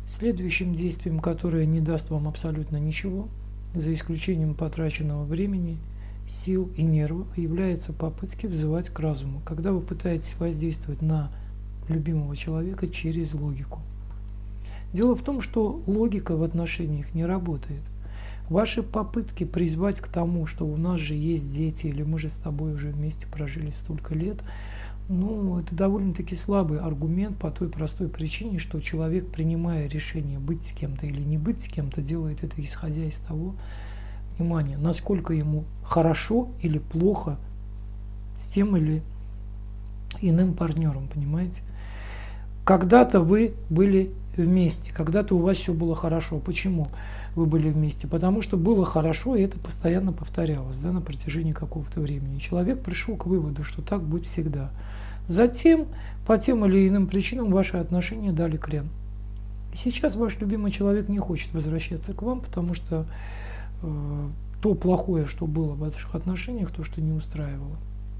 Следующим действием, которое не даст вам абсолютно ничего, за исключением потраченного времени, сил и нервов, является попытки взывать к разуму, когда вы пытаетесь воздействовать на любимого человека через логику. Дело в том, что логика в отношениях не работает. Ваши попытки призвать к тому, что у нас же есть дети, или мы же с тобой уже вместе прожили столько лет, это довольно-таки слабый аргумент по той простой причине, что человек, принимая решение быть с кем-то или не быть с кем-то, делает это исходя из того, внимание, насколько ему хорошо или плохо с тем или иным партнером, понимаете? Когда-то вы были вместе, когда-то у вас все было хорошо. Почему вы были вместе? Потому что было хорошо, и это постоянно повторялось, на протяжении какого-то времени. Человек пришел к выводу, что так будет всегда. Затем, по тем или иным причинам, ваши отношения дали крен. И сейчас ваш любимый человек не хочет возвращаться к вам, потому что то плохое, что было в ваших отношениях, то, что не устраивало,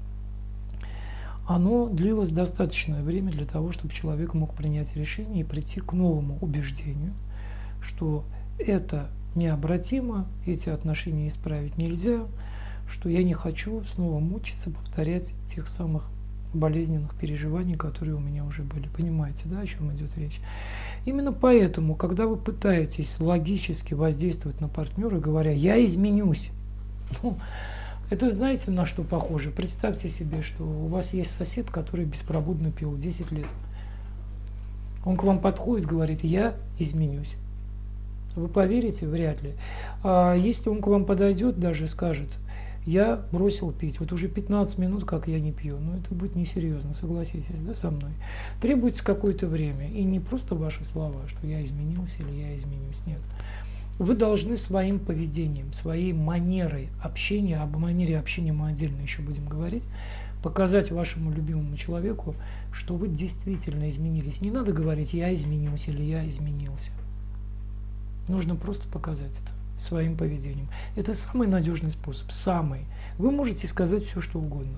оно длилось достаточное время для того, чтобы человек мог принять решение и прийти к новому убеждению, что это необратимо, эти отношения исправить нельзя, что я не хочу снова мучиться, повторять тех самых болезненных переживаний, которые у меня уже были. Понимаете, о чем идет речь? Именно поэтому, когда вы пытаетесь логически воздействовать на партнера, говоря «я изменюсь», это знаете, на что похоже? Представьте себе, что у вас есть сосед, который беспробудно пил 10 лет. Он к вам подходит, говорит «я изменюсь». Вы поверите? Вряд ли. А если он к вам подойдет, даже скажет «я бросил пить, вот уже 15 минут, как я не пью», это будет несерьезно, согласитесь, со мной. Требуется какое-то время, и не просто ваши слова, что «я изменился» или «я изменюсь», нет. Вы должны своим поведением, своей манерой общения, об манере общения мы отдельно еще будем говорить, показать вашему любимому человеку, что вы действительно изменились. Не надо говорить «я изменился» или «я изменился». Нужно просто показать это своим поведением. Это самый надежный способ, самый. Вы можете сказать все, что угодно.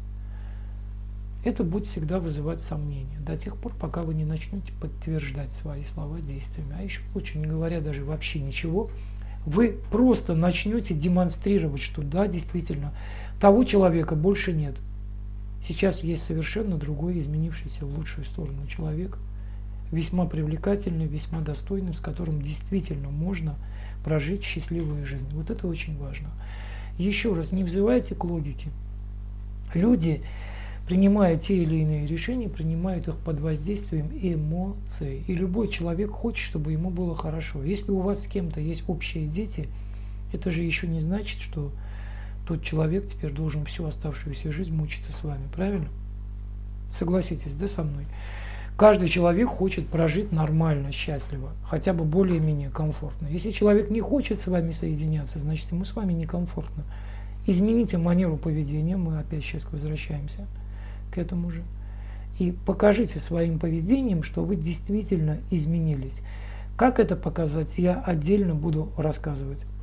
Это будет всегда вызывать сомнения до тех пор, пока вы не начнете подтверждать свои слова действиями. А еще лучше, не говоря даже вообще ничего, вы просто начнете демонстрировать, что да, действительно, того человека больше нет. Сейчас есть совершенно другой, изменившийся в лучшую сторону человек, весьма привлекательный, весьма достойный, с которым действительно можно прожить счастливую жизнь. Вот это очень важно. Еще раз, не взывайте к логике. Люди, принимая те или иные решения, принимают их под воздействием эмоций. И любой человек хочет, чтобы ему было хорошо. Если у вас с кем-то есть общие дети, это же еще не значит, что тот человек теперь должен всю оставшуюся жизнь мучиться с вами. Правильно? Согласитесь, со мной? Каждый человек хочет прожить нормально, счастливо, хотя бы более-менее комфортно. Если человек не хочет с вами соединяться, значит ему с вами некомфортно. Измените манеру поведения, мы опять сейчас возвращаемся к этому же, и покажите своим поведением, что вы действительно изменились. Как это показать, я отдельно буду рассказывать.